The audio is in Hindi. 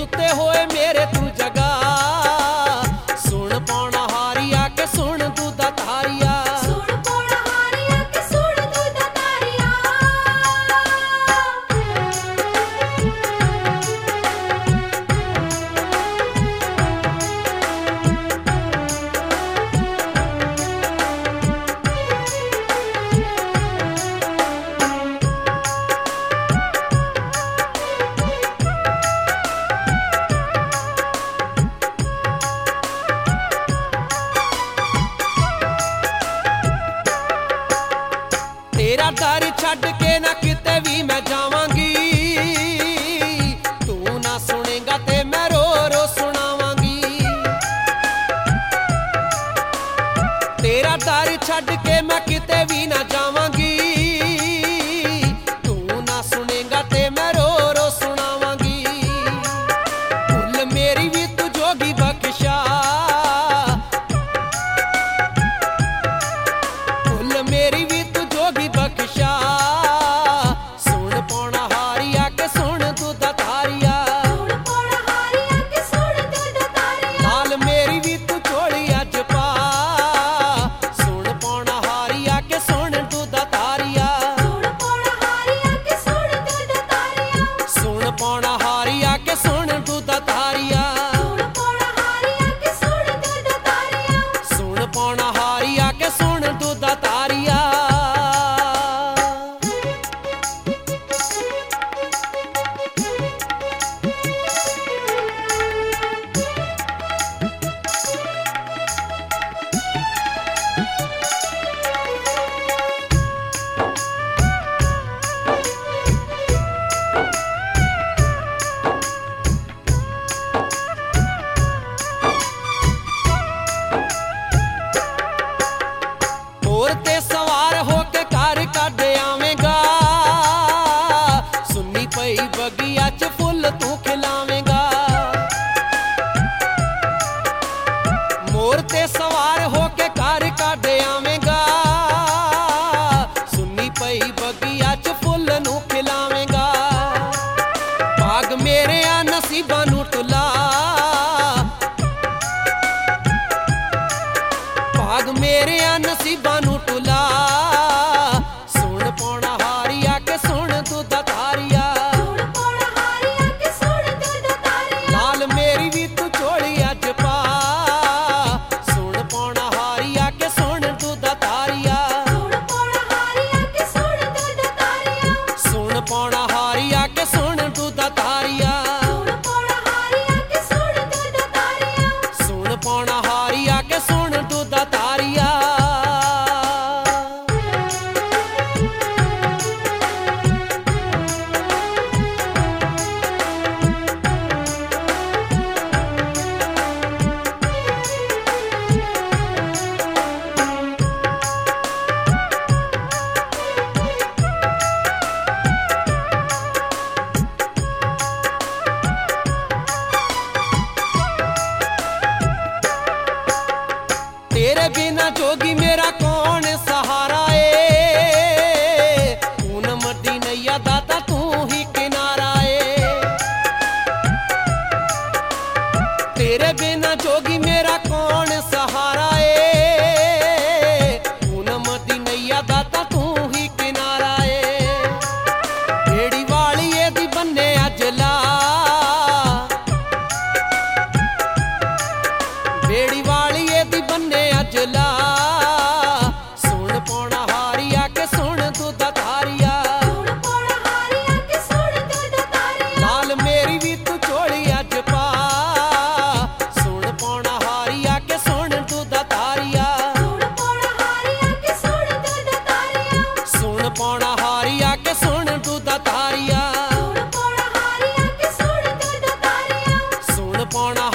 सुते होए मेरे तू जगा सुन पौना हारी आके सुन दूधा तारिया तेरा डर छड़ के ना किते भी मैं जावांगी तू ना सुनेगा ते मैं रो रो सुनावांगी तेरा डर छड़ के मैं किते भी ना जावांगी तू ना सुनेगा ते मैं रो रो सुनावांगी भुल मेरी भी तू जोगी बख्शा भुल मेरी भी जोगी बख्शा सुन पौना हारी आके सुन दूधा तारिया लाल मेरी भी तू चोली अज पा सुन पौना हारी आके सुन दूधा तारिया सुन पौना हारी आके सुन दूधा तारिया सुन पौना हारी आके सुन दूधा तारिया ते सवार होके घर कढ आवेगा सुन्नी पई बगिया च फुल तू खिलावेगा मोर ते सवार होके घर कढ आवेगा सुन्नी पई बगिया च फुल नू खिलावेगा भाग मेरे आ नसीबां नू टुला भाग मेरे आ नसीबां नू टुला सुन पौना हारी आके सुन दूधा तारिया लाल मेरी भी तू चोली अज पा सुन पौना हारी आके सुन दूधा तारिया सुन पौना हारी आके सुन दूधा तारिया सुन पौना हारी आके सुन दूधा तारिया तेरे बिना जोगी मेरा कौन सहारा है तू न मर्दी नैया दाता तू ही किनारा है तेरे बिना जोगी मेरा कौन सहारा है तू न मर्दी नैया दाता तू ही किनारा है बेड़ी वाली दी बन्ने अजला बेड़ी वाली दी बन्ने अजला सुन पौना हारी आके सुन दूधा तारिया लाल मेरी भी तू चोली अज पा सुन पौना हारी आके सुन दूधा तारिया सुन पौना हारी आके सुन दूधा तारिया सुन पौना